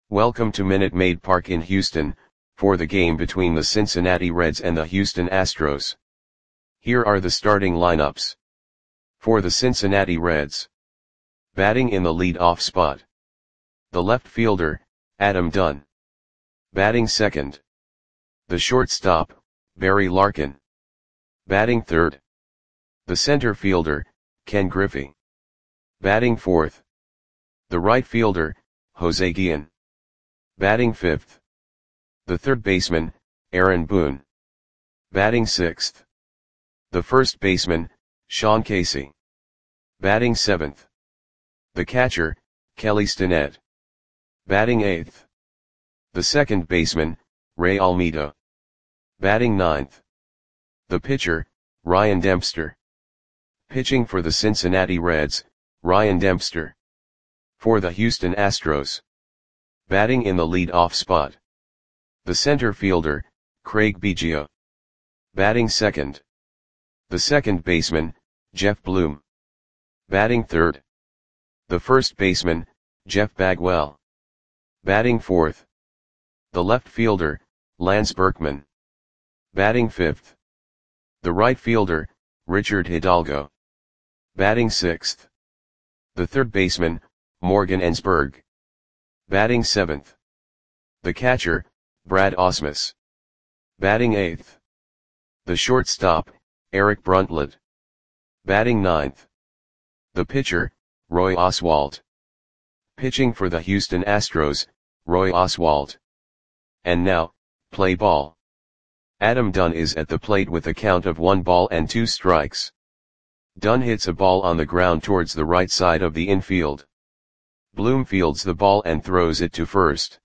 Welcome to Minute Maid Park in Houston, for the game between the Cincinnati Reds and the Houston Astros. Here are the starting lineups. For the Cincinnati Reds. Batting in the lead-off spot. The left fielder, Adam Dunn. Batting second. The shortstop, Barry Larkin. Batting third. The center fielder, Ken Griffey. Batting fourth. The right fielder, Jose Guillen. Batting fifth. The third baseman, Aaron Boone. Batting sixth. The first baseman, Sean Casey. Batting seventh. The catcher, Kelly Stinnett. Batting eighth. The second baseman, Ray Almeida. Batting ninth. The pitcher, Ryan Dempster. Pitching for the Cincinnati Reds, Ryan Dempster. For the Houston Astros. Batting in the lead-off spot. The center fielder, Craig Biggio. Batting second. The second baseman, Jeff Bloom. Batting third. The first baseman, Jeff Bagwell. Batting fourth. The left fielder, Lance Berkman. Batting fifth. The right fielder, Richard Hidalgo. Batting sixth. The third baseman, Morgan Ensberg. Batting seventh. The catcher, Brad Ausmus. Batting eighth. The shortstop, Eric Bruntlett. Batting ninth. The pitcher, Roy Oswalt. Pitching for the Houston Astros, Roy Oswalt. And now, play ball. Adam Dunn is at the plate with a count of 1 ball and 2 strikes. Dunn hits a ball on the ground towards the right side of the infield. Bloom fields the ball and throws it to first.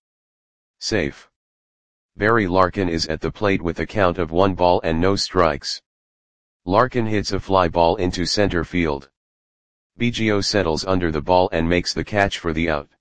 Safe. Barry Larkin is at the plate with a count of 1 ball and no strikes. Larkin hits a fly ball into center field. Biggio settles under the ball and makes the catch for the out.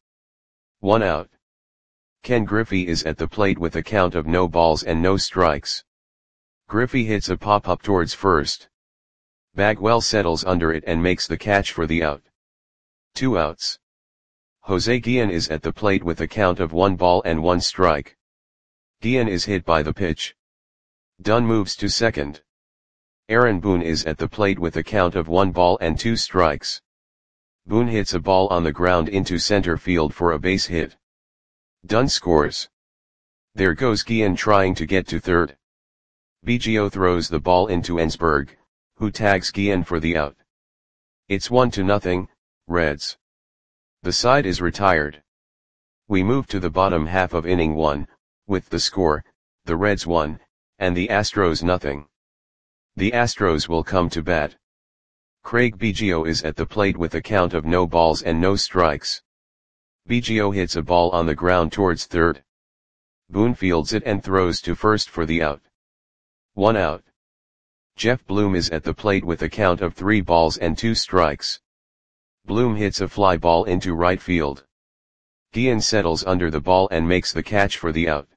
1 out. Ken Griffey is at the plate with a count of no balls and no strikes. Griffey hits a pop-up towards first. Bagwell settles under it and makes the catch for the out. 2 outs. Jose Guillen is at the plate with a count of 1 ball and 1 strike. Guillen is hit by the pitch. Dunn moves to second. Aaron Boone is at the plate with a count of 1 ball and 2 strikes. Boone hits a ball on the ground into center field for a base hit. Dunn scores. There goes Guillen trying to get to third. Biggio throws the ball into Ensberg, who tags Guillen for the out. It's 1-0, Reds. The side is retired. We move to the bottom half of inning 1, with the score, the Reds 1, and the Astros 0. The Astros will come to bat. Craig Biggio is at the plate with a count of no balls and no strikes. Biggio hits a ball on the ground towards third. Boone fields it and throws to first for the out. 1 out. Jeff Bloom is at the plate with a count of 3 balls and 2 strikes. Bloom hits a fly ball into right field. Guillen settles under the ball and makes the catch for the out.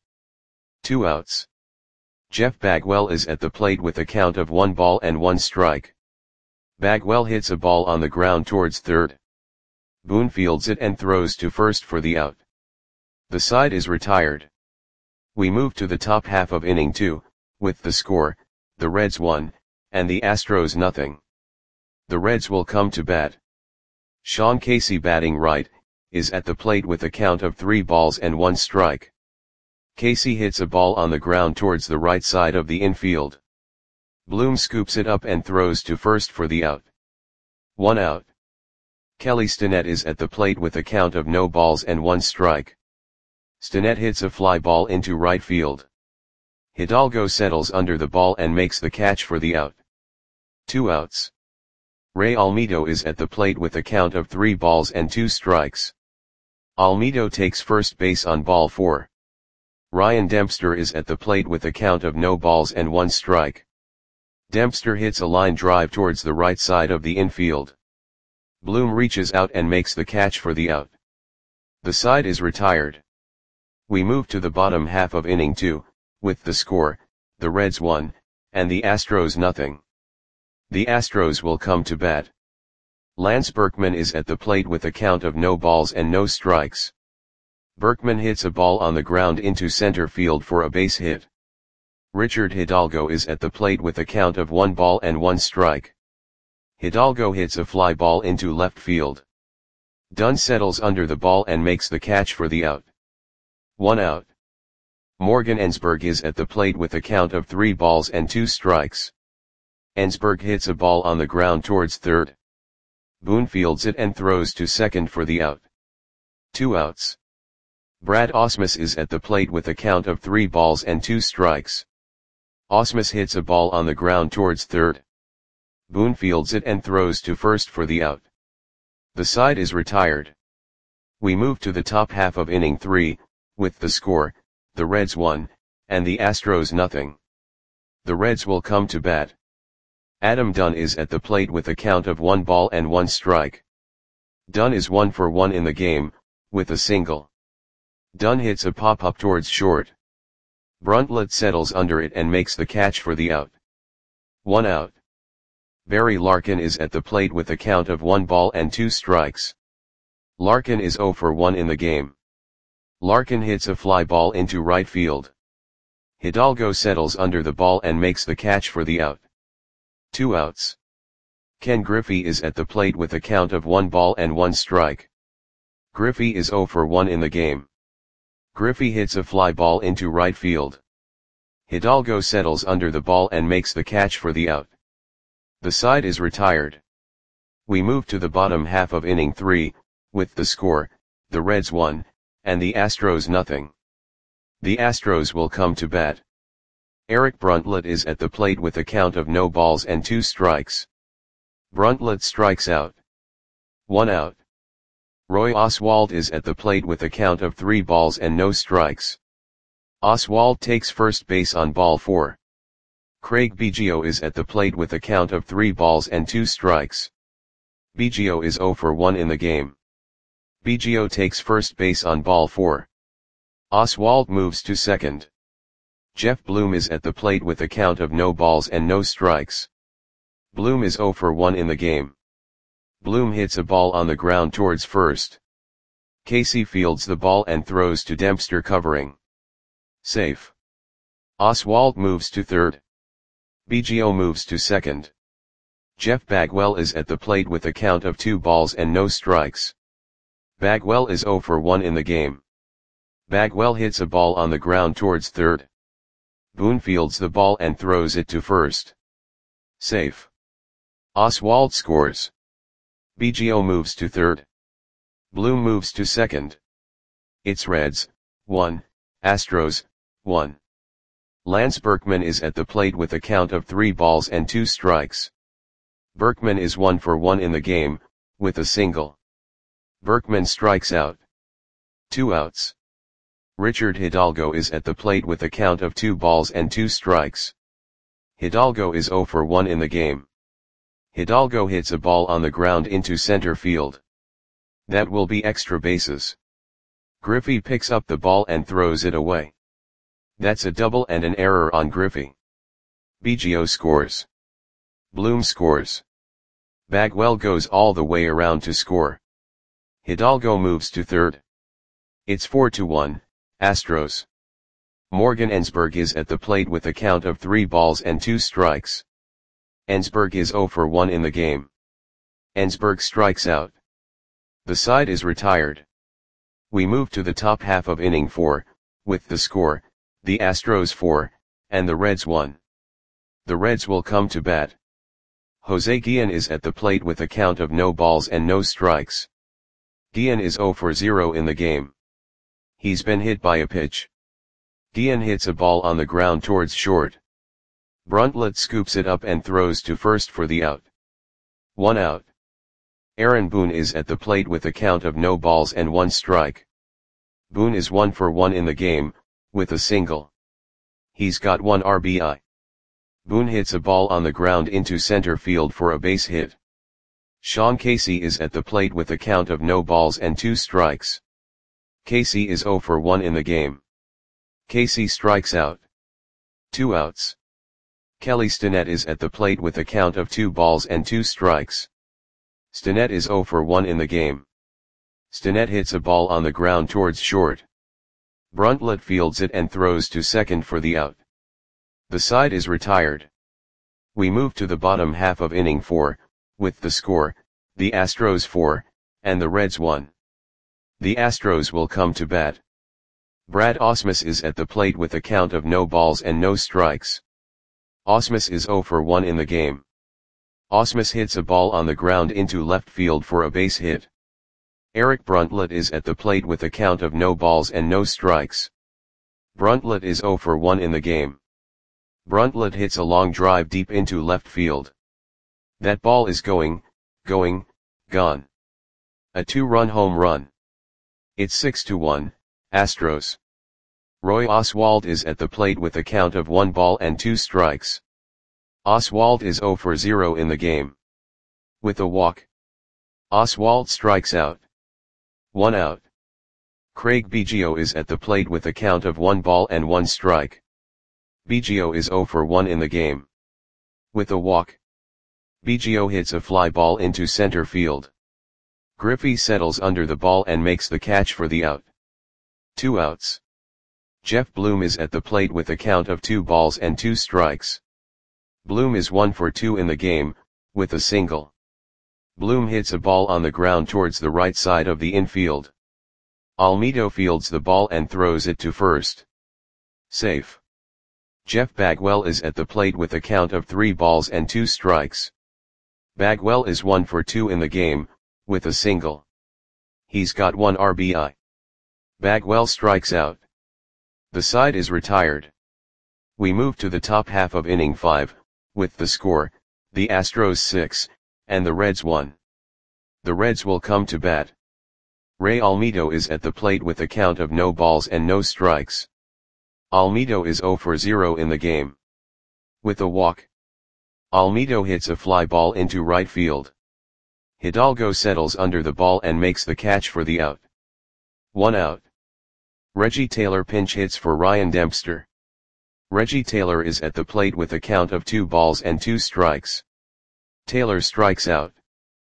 2 outs. Jeff Bagwell is at the plate with a count of 1 ball and 1 strike. Bagwell hits a ball on the ground towards third. Boone fields it and throws to first for the out. The side is retired. We move to the top half of inning 2, with the score, the Reds 1, and the Astros 0. The Reds will come to bat. Sean Casey batting right, is at the plate with a count of 3 balls and 1 strike. Casey hits a ball on the ground towards the right side of the infield. Bloom scoops it up and throws to first for the out. 1 out. Kelly Stinnett is at the plate with a count of no balls and 1 strike. Stinnett hits a fly ball into right field. Hidalgo settles under the ball and makes the catch for the out. 2 outs. Ray Almeida is at the plate with a count of 3 balls and 2 strikes. Almeida takes first base on ball 4. Ryan Dempster is at the plate with a count of no balls and 1 strike. Dempster hits a line drive towards the right side of the infield. Bloom reaches out and makes the catch for the out. The side is retired. We move to the bottom half of inning 2, with the score, the Reds 1, and the Astros 0. The Astros will come to bat. Lance Berkman is at the plate with a count of no balls and no strikes. Berkman hits a ball on the ground into center field for a base hit. Richard Hidalgo is at the plate with a count of 1-1 Hidalgo hits a fly ball into left field. Dunn settles under the ball and makes the catch for the out. 1 out. Morgan Ensberg is at the plate with a count of 3-2. Ensberg hits a ball on the ground towards third. Boone fields it and throws to second for the out. 2 outs. Brad Ausmus is at the plate with a count of 3-2. Ausmus hits a ball on the ground towards third. Boone fields it and throws to first for the out. The side is retired. We move to the top half of inning 3, with the score, the Reds 1, and the Astros 0. The Reds will come to bat. Adam Dunn is at the plate with a count of 1-1. Dunn is 1 for 1 in the game, with a single. Dunn hits a pop-up towards short. Bruntlett settles under it and makes the catch for the out. 1 out. Barry Larkin is at the plate with a count of 1-2. Larkin is 0 for 1 in the game. Larkin hits a fly ball into right field. Hidalgo settles under the ball and makes the catch for the out. 2 outs. Ken Griffey is at the plate with a count of 1-1. Griffey is 0 for 1 in the game. Griffey hits a fly ball into right field. Hidalgo settles under the ball and makes the catch for the out. The side is retired. We move to the bottom half of inning 3, with the score, the Reds 1, and the Astros 0. The Astros will come to bat. Eric Bruntlett is at the plate with a count of 0-2. Bruntlett strikes out. 1 out. Roy Oswalt is at the plate with a count of 3-0. Oswalt takes first base on ball 4. Craig Biggio is at the plate with a count of 3-2. Biggio is 0 for 1 in the game. Biggio takes first base on ball 4. Oswalt moves to second. Jeff Bloom is at the plate with a count of 0-0. Bloom is 0 for 1 in the game. Bloom hits a ball on the ground towards first. Casey fields the ball and throws to Dempster covering. Safe. Oswalt moves to third. Biggio moves to second. Jeff Bagwell is at the plate with a count of 2-0. Bagwell is 0 for 1 in the game. Bagwell hits a ball on the ground towards third. Boone fields the ball and throws it to first. Safe. Oswalt scores. Biggio moves to third. Bloom moves to second. It's Reds 1, Astros 1. Lance Berkman is at the plate with a count of 3-2. Berkman is 1 for 1 in the game, with a single. Berkman strikes out. 2 outs. Richard Hidalgo is at the plate with a count of 2-2. Hidalgo is 0 for 1 in the game. Hidalgo hits a ball on the ground into center field. That will be extra bases. Griffey picks up the ball and throws it away. That's a double and an error on Griffey. Biggio scores. Bloom scores. Bagwell goes all the way around to score. Hidalgo moves to third. It's 4-1, Astros. Morgan Ensberg is at the plate with a count of 3-2. Ensberg is 0 for 1 in the game. Ensberg strikes out. The side is retired. We move to the top half of inning 4, with the score, the Astros 4, and the Reds 1. The Reds will come to bat. Jose Guillen is at the plate with a count of 0-0. Guillen is 0 for 0 in the game. He's been hit by a pitch. Guillen hits a ball on the ground towards short. Bruntlett scoops it up and throws to first for the out. 1 out. Aaron Boone is at the plate with a count of 0-1. Boone is 1 for 1 in the game, with a single. He's got 1 RBI. Boone hits a ball on the ground into center field for a base hit. Sean Casey is at the plate with a count of 0-2. Casey is 0 for 1 in the game. Casey strikes out. 2 outs. Kelly Stinnett is at the plate with a count of 2-2. Stinnett is 0 for 1 in the game. Stinnett hits a ball on the ground towards short. Bruntlett fields it and throws to second for the out. The side is retired. We move to the bottom half of inning 4, with the score, the Astros 4, and the Reds 1. The Astros will come to bat. Brad Ausmus is at the plate with a count of no balls and no strikes. Ausmus is 0 for 1 in the game. Ausmus hits a ball on the ground into left field for a base hit. Eric Bruntlett is at the plate with a count of no balls and no strikes. Bruntlett is 0 for 1 in the game. Bruntlett hits a long drive deep into left field. That ball is gone. A 2-run home run. It's 6-1, Astros. Roy Oswalt is at the plate with a count of 1 ball and 2 strikes. Oswalt is 0 for 0 in the game. With a walk, Oswalt strikes out. 1 out. Craig Biggio is at the plate with a count of 1 ball and 1 strike. Biggio is 0 for 1 in the game. With a walk, Biggio hits a fly ball into center field. Griffey settles under the ball and makes the catch for the out. 2 outs. Jeff Bloom is at the plate with a count of 2 balls and 2 strikes. Bloom is 1 for 2 in the game, with a single. Bloom hits a ball on the ground towards the right side of the infield. Almedo fields the ball and throws it to first. Safe. Jeff Bagwell is at the plate with a count of 3 balls and 2 strikes. Bagwell is 1 for 2 in the game, with a single. He's got 1 RBI. Bagwell strikes out. The side is retired. We move to the top half of inning 5, with the score, the Astros 6, and the Reds 1. The Reds will come to bat. Ray Almedo is at the plate with a count of no balls and no strikes. Almedo is 0 for 0 in the game. With a walk, Almedo hits a fly ball into right field. Hidalgo settles under the ball and makes the catch for the out. 1 out. Reggie Taylor pinch hits for Ryan Dempster. Reggie Taylor is at the plate with a count of 2 balls and 2 strikes. Taylor strikes out.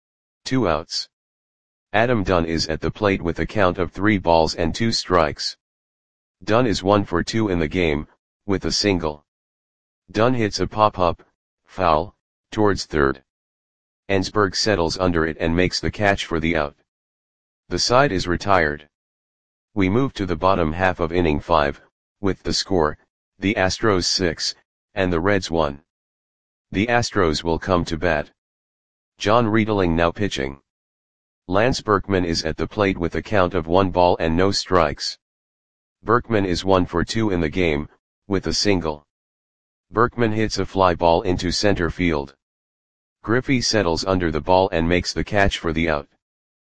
2 outs. Adam Dunn is at the plate with a count of 3 balls and 2 strikes. Dunn is 1 for 2 in the game, with a single. Dunn hits a pop-up, foul, towards third. Ensberg settles under it and makes the catch for the out. The side is retired. We move to the bottom half of inning 5, with the score, the Astros 6, and the Reds 1. The Astros will come to bat. John Riedling now pitching. Lance Berkman is at the plate with a count of 1 ball and no strikes. Berkman is 1 for 2 in the game, with a single. Berkman hits a fly ball into center field. Griffey settles under the ball and makes the catch for the out.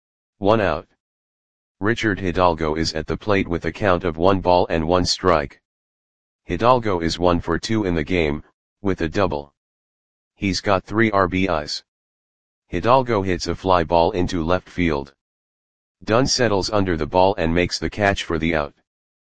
1 out. Richard Hidalgo is at the plate with a count of 1 ball and 1 strike. Hidalgo is 1 for 2 in the game, with a double. He's got 3 RBIs. Hidalgo hits a fly ball into left field. Dunn settles under the ball and makes the catch for the out.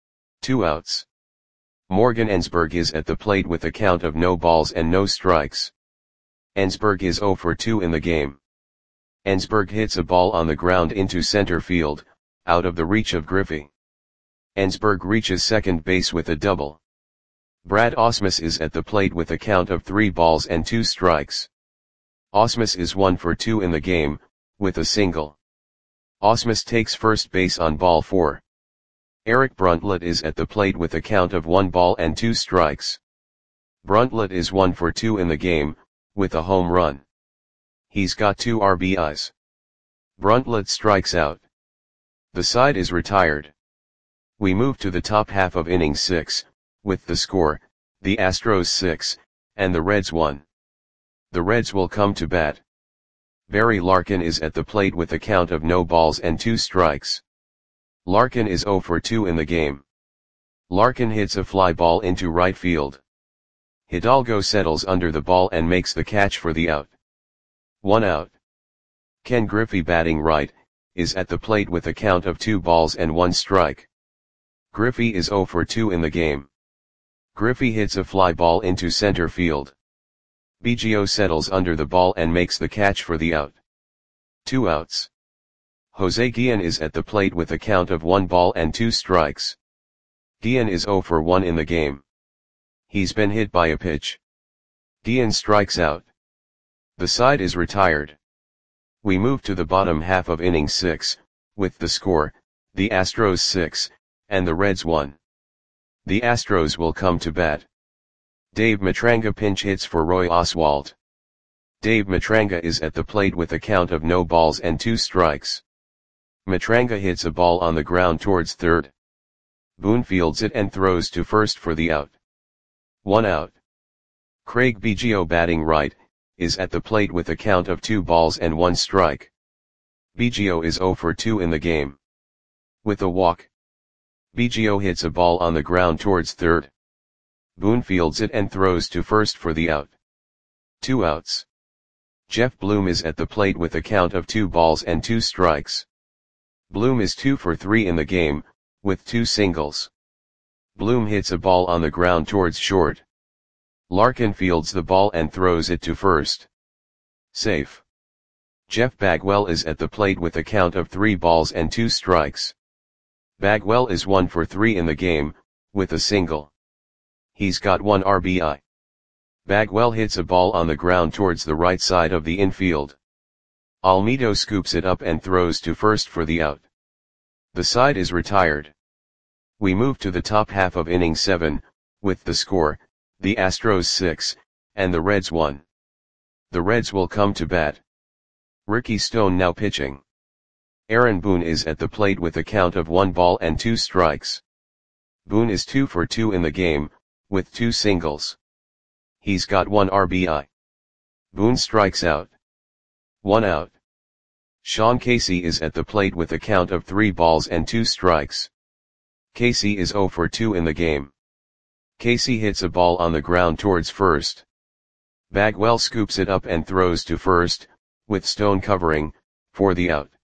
2 outs. Morgan Ensberg is at the plate with a count of no balls and no strikes. Ensberg is 0 for 2 in the game. Ensberg hits a ball on the ground into center field, out of the reach of Griffey. Ensberg reaches second base with a double. Brad Ausmus is at the plate with a count of 3 balls and 2 strikes. Ausmus is 1 for 2 in the game, with a single. Ausmus takes first base on ball 4. Eric Bruntlett is at the plate with a count of 1 ball and 2 strikes. Bruntlett is 1 for 2 in the game, with a home run. He's got 2 RBIs. Bruntlett strikes out. The side is retired. We move to the top half of inning 6, with the score, the Astros 6, and the Reds 1. The Reds will come to bat. Barry Larkin is at the plate with a count of no balls and 2 strikes. Larkin is 0 for 2 in the game. Larkin hits a fly ball into right field. Hidalgo settles under the ball and makes the catch for the out. 1 out. Ken Griffey, batting right, is at the plate with a count of 2 balls and 1 strike. Griffey is 0 for 2 in the game. Griffey hits a fly ball into center field. Biggio settles under the ball and makes the catch for the out. 2 outs. Jose Guillen is at the plate with a count of 1 ball and 2 strikes. Dian is 0 for 1 in the game. He's been hit by a pitch. Dian strikes out. The side is retired. We move to the bottom half of inning 6, with the score, the Astros 6, and the Reds 1. The Astros will come to bat. Dave Matranga pinch hits for Roy Oswalt. Dave Matranga is at the plate with a count of no balls and 2 strikes. Matranga hits a ball on the ground towards third. Boone fields it and throws to first for the out. 1 out. Craig Biggio, batting right, is at the plate with a count of 2 balls and 1 strike. Biggio is 0 for 2 in the game. With a walk, Biggio hits a ball on the ground towards third. Boone fields it and throws to first for the out. 2 outs. Jeff Bloom is at the plate with a count of 2 balls and 2 strikes. Bloom is 2 for 3 in the game, with 2 singles. Bloom hits a ball on the ground towards short. Larkin fields the ball and throws it to first. Safe. Jeff Bagwell is at the plate with a count of 3 balls and 2 strikes. Bagwell is 1 for 3 in the game, with a single. He's got 1 RBI. Bagwell hits a ball on the ground towards the right side of the infield. Almedo scoops it up and throws to first for the out. The side is retired. We move to the top half of inning 7, with the score, the Astros 6, and the Reds 1. The Reds will come to bat. Ricky Stone now pitching. Aaron Boone is at the plate with a count of 1 ball and 2 strikes. Boone is 2 for 2 in the game, with 2 singles. He's got 1 RBI. Boone strikes out. 1 out. Sean Casey is at the plate with a count of 3 balls and 2 strikes. Casey is 0 for 2 in the game. Casey hits a ball on the ground towards first. Bagwell scoops it up and throws to first, with Stone covering, for the out.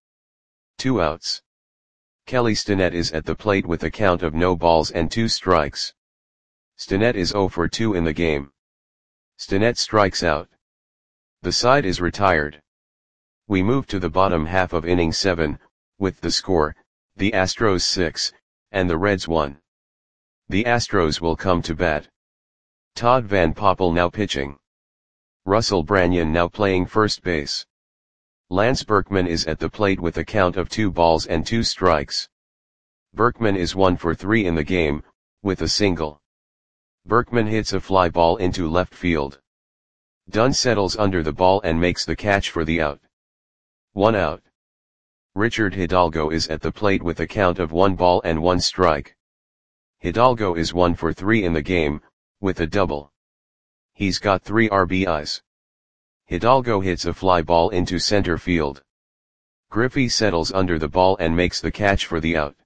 2 outs. Kelly Stinnett is at the plate with a count of no balls and 2 strikes. Stinnett is 0 for 2 in the game. Stinnett strikes out. The side is retired. We move to the bottom half of inning 7, with the score, the Astros 6, and the Reds 1. The Astros will come to bat. Todd Van Poppel now pitching. Russell Branyan now playing first base. Lance Berkman is at the plate with a count of 2 balls and 2 strikes. Berkman is 1 for 3 in the game, with a single. Berkman hits a fly ball into left field. Dunn settles under the ball and makes the catch for the out. 1 out. Richard Hidalgo is at the plate with a count of 1 ball and 1 strike. Hidalgo is 1 for 3 in the game, with a double. He's got 3 RBIs. Hidalgo hits a fly ball into center field. Griffey settles under the ball and makes the catch for the out.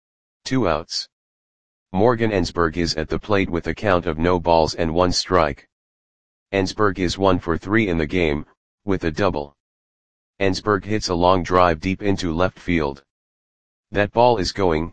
2 outs. Morgan Ensberg is at the plate with a count of no balls and 1 strike. Ensberg is 1 for 3 in the game, with a double. Ensberg hits a long drive deep into left field. That ball is gone.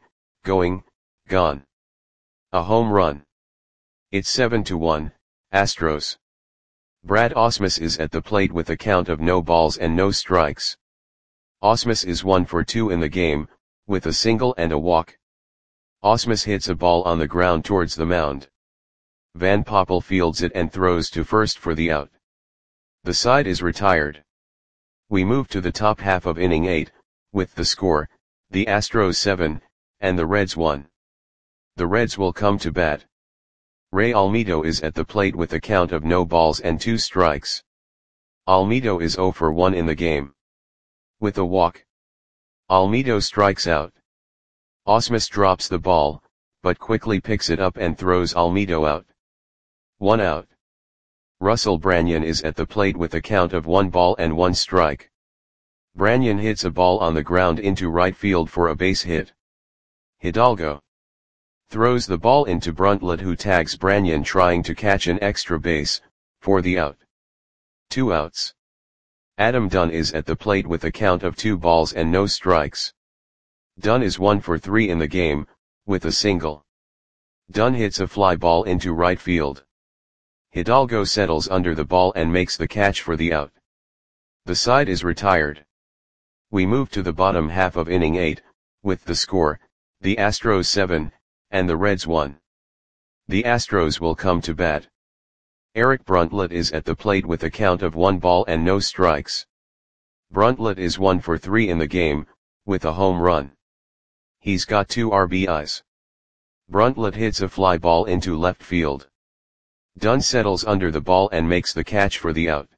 A home run. It's 7-1, Astros. Brad Ausmus is at the plate with a count of no balls and no strikes. Ausmus is 1 for 2 in the game, with a single and a walk. Ausmus hits a ball on the ground towards the mound. Van Poppel fields it and throws to first for the out. The side is retired. We move to the top half of inning 8, with the score, the Astros 7, and the Reds 1. The Reds will come to bat. Ray Almedo is at the plate with a count of no balls and 2 strikes. Almedo is 0 for 1 in the game. With a walk, Almedo strikes out. Ausmus drops the ball, but quickly picks it up and throws Almedo out. 1 out. Russell Branyan is at the plate with a count of 1 ball and 1 strike. Branyan hits a ball on the ground into right field for a base hit. Hidalgo throws the ball into Brundtland, who tags Branyan trying to catch an extra base, for the out. 2 outs. Adam Dunn is at the plate with a count of 2 balls and no strikes. Dunn is 1 for 3 in the game, with a single. Dunn hits a fly ball into right field. Hidalgo settles under the ball and makes the catch for the out. The side is retired. We move to the bottom half of inning 8, with the score, the Astros 7, and the Reds 1. The Astros will come to bat. Eric Bruntlett is at the plate with a count of 1 ball and no strikes. Bruntlett is 1 for 3 in the game, with a home run. He's got 2 RBIs. Bruntlett hits a fly ball into left field. Dunn settles under the ball and makes the catch for the out.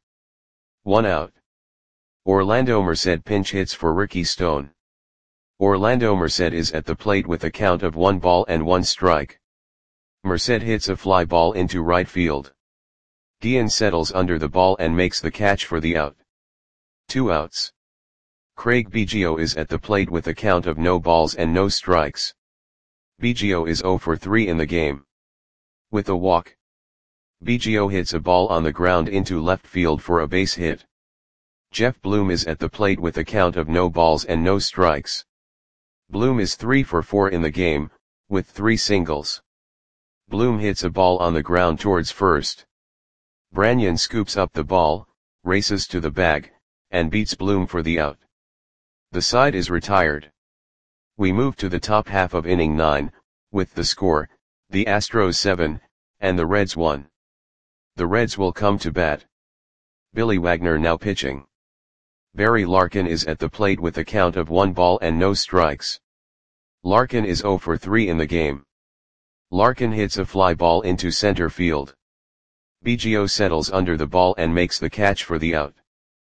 1 out. Orlando Merced pinch hits for Ricky Stone. Orlando Merced is at the plate with a count of 1 ball and 1 strike. Merced hits a fly ball into right field. Guillen settles under the ball and makes the catch for the out. 2 outs. Craig Biggio is at the plate with a count of no balls and no strikes. Biggio is 0 for 3 in the game. With a walk, Biggio hits a ball on the ground into left field for a base hit. Jeff Bloom is at the plate with a count of no balls and no strikes. Bloom is 3 for 4 in the game, with 3 singles. Bloom hits a ball on the ground towards first. Branyan scoops up the ball, races to the bag, and beats Bloom for the out. The side is retired. We move to the top half of inning 9, with the score, the Astros 7, and the Reds 1. The Reds will come to bat. Billy Wagner now pitching. Barry Larkin is at the plate with a count of 1 ball and no strikes. Larkin is 0 for 3 in the game. Larkin hits a fly ball into center field. Biggio settles under the ball and makes the catch for the out.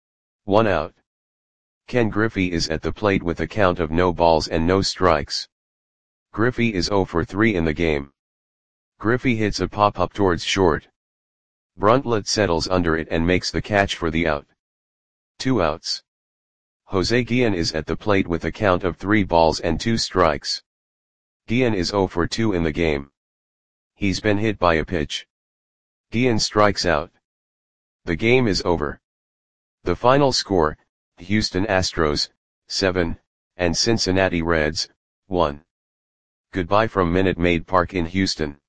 1 out. Ken Griffey is at the plate with a count of no balls and no strikes. Griffey is 0 for 3 in the game. Griffey hits a pop-up towards short. Bruntlett settles under it and makes the catch for the out. 2 outs. Jose Guillen is at the plate with a count of 3 balls and 2 strikes. Guillen is 0 for 2 in the game. He's been hit by a pitch. Guillen strikes out. The game is over. The final score, Houston Astros, 7, and Cincinnati Reds, 1. Goodbye from Minute Maid Park in Houston.